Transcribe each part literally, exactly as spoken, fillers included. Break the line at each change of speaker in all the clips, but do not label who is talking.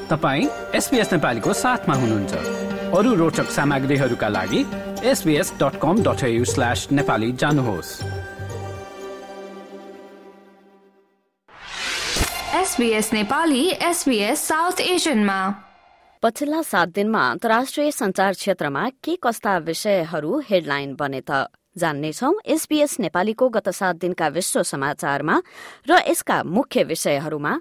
तपाईं एसबीएस नेपालीको साथमा हुनुहुन्छ। अरू रोचक सामग्रीहरूका लागि S B S dot com dot A U slash Nepali जानुहोस्।
एसबीएस नेपाली एसबीएस साउथ एशियनमा
पछिल्ला सात दिनमा अन्तर्राष्ट्रिय संचार क्षेत्रमा के कस्ता विषयहरू हेडलाइन बने त जान्नेछौ एसबीएस नेपालीको गत सात दिनका विश्व समाचारमा र यसका मुख्य विषयहरूमा।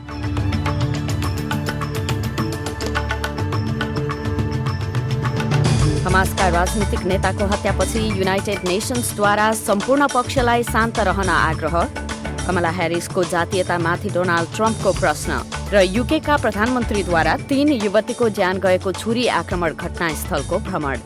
हमासका राजनीतिक नेताको हत्यापछि युनाइटेड नेशन्सद्वारा सम्पूर्ण पक्षलाई शान्त रहन आग्रह। कमला ह्यारिसको जातीयतामाथि डोनाल्ड ट्रम्पको प्रश्न र युकेका प्रधानमन्त्रीद्वारा तीन युवतीको ज्यान गएको छुरी आक्रमण घटनास्थलको भ्रमण।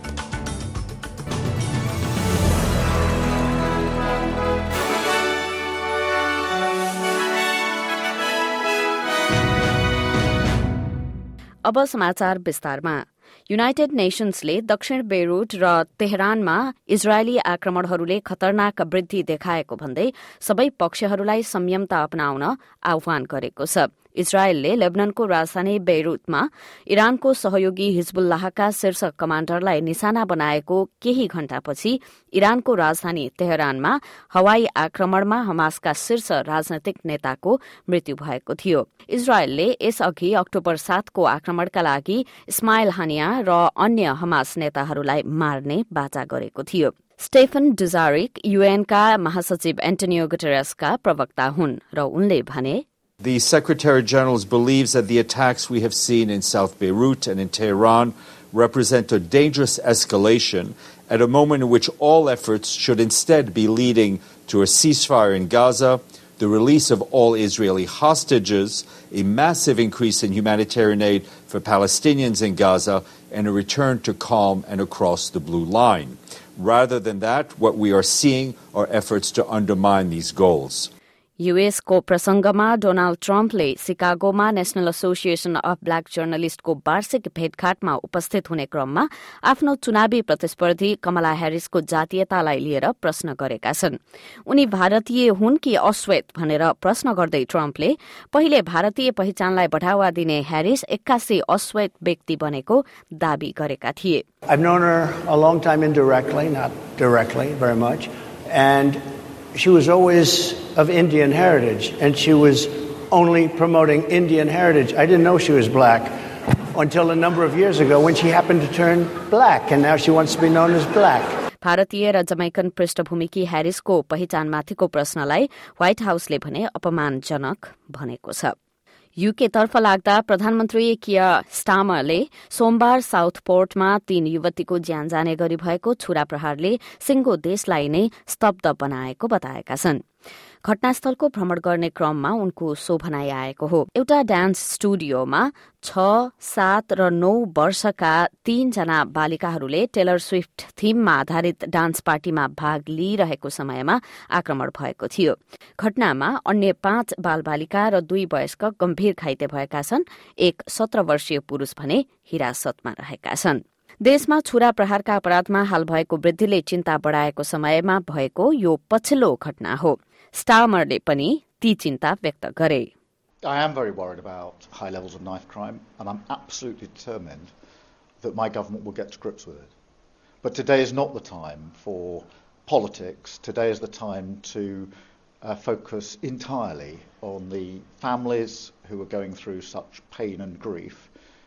अब समाचार विस्तारमा। युनाइटेड नेशन्सले दक्षिण बेरुट र तेहरानमा इजरायली आक्रमणहरूले खतरनाक वृद्धि देखाएको भन्दै सबै पक्षहरूलाई संयमता अपनाउन आह्वान गरेको छ। इजरायलले लेबननको राजधानी बेरुटमा इरानको सहयोगी हिजबुल्लाहका शीर्ष कमाण्डरलाई निशाना बनाएको केही घण्टापछि इरानको राजधानी तेहरानमा हवाई आक्रमणमा हमासका शीर्ष राजनैतिक नेताको मृत्यु भएको थियो। इजरायलले यसअघि अक्टोबर सातको आक्रमणका लागि इस्माइल हानिया र अन्य हमास नेताहरूलाई मार्ने बाचा गरेको थियो। स्टेफन डुजारिक यूएनका महासचिव एन्टोनियो गुटेरेसका प्रवक्ता हुन् र उनले भने,
The Secretary General believes that the attacks we have seen in South Beirut and in Tehran represent a dangerous escalation at a moment in which all efforts should instead be leading to a ceasefire in Gaza, the release of all Israeli hostages, a massive increase in humanitarian aid for Palestinians in Gaza, and a return to calm and across the blue line. Rather than that, what we are seeing are efforts to undermine these goals.
यूएसको प्रसंगमा Donald ट्रम्पले सिकागोमा National Association of Black जर्नलिस्टको वार्षिक भेटघाटमा उपस्थित हुने क्रममा आफ्नो चुनावी प्रतिस्पर्धी कमला ह्यारिसको जातीयतालाई लिएर प्रश्न गरेका छन्। उनी भारतीय हुन् कि अश्वेत भनेर प्रश्न गर्दै ट्रम्पले पहिले भारतीय पहिचानलाई बढ़ावा दिने ह्यारिस एक्कासी अश्वेत व्यक्ति बनेको दावी गरेका थिए।
I've known her a long time indirectly, not directly very much, and she was always of Indian heritage, and she was only promoting Indian heritage. I didn't know she was black until a number of years ago when she happened to turn black, and now she wants to be known as black.
भारतीय र Jamaican पृष्ठभूमिकी ह्यारिसको पहिचानमाथिको प्रश्नलाई white हाउसले भने अपमानजनक भनेको छ। UK तर्फ लाग्दा प्रधानमन्त्री कियर स्टामरले सोमबार साउथपोर्टमा तीन युवतीको ज्यान जाने गरी भएको छुरा प्रहारले सिंगो देशलाई नै स्तब्ध बनाएको बताएका छन्। घटनास्थलको भ्रमण गर्ने क्रममा उनको सो भनाइ आएको हो। एउटा डान्स स्टुडियोमा छ, सात र नौ वर्षका तीनजना बालिकाहरूले टेलर स्विफ्ट थीममा आधारित डान्स पार्टीमा भाग लिइरहेको समयमा आक्रमण भएको थियो। घटनामा अन्य पाँच बालबालिका र दुई वयस्क गम्भीर घाइते भएका छन्। एक सत्र वर्षीय पुरूष भने हिरासतमा रहेका छन्। देशमा छुरा प्रहारका अपराधमा हाल भएको वृद्धिले चिन्ता बढ़ाएको समयमा भएको यो पछिल्लो घटना हो। स्टामरले पनि ती चिन्ता व्यक्त गरे।
I am very worried about high levels of knife crime, and I'm absolutely determined that my government will get to grips with it. But today is not the time for politics. Today is the time to uh, focus entirely on the families who are going through such pain and grief,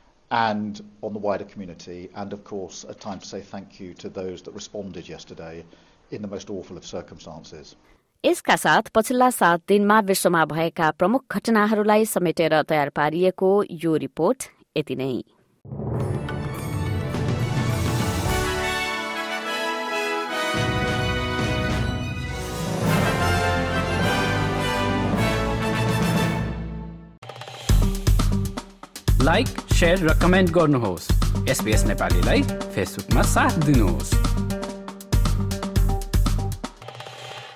and on the wider community, and of course a time to say thank you to those that responded yesterday in the most awful of circumstances.
यसका साथ पछिल्ला सात दिनमा विश्वमा भएका प्रमुख घटनाहरूलाई समेटेर तयार पारिएको यो रिपोर्ट यति नै।
लाइक, शेयर र कमेन्ट गर्नुहोस्। एसबीएस नेपालीलाई फेसबुकमा साथ दिनुहोस्।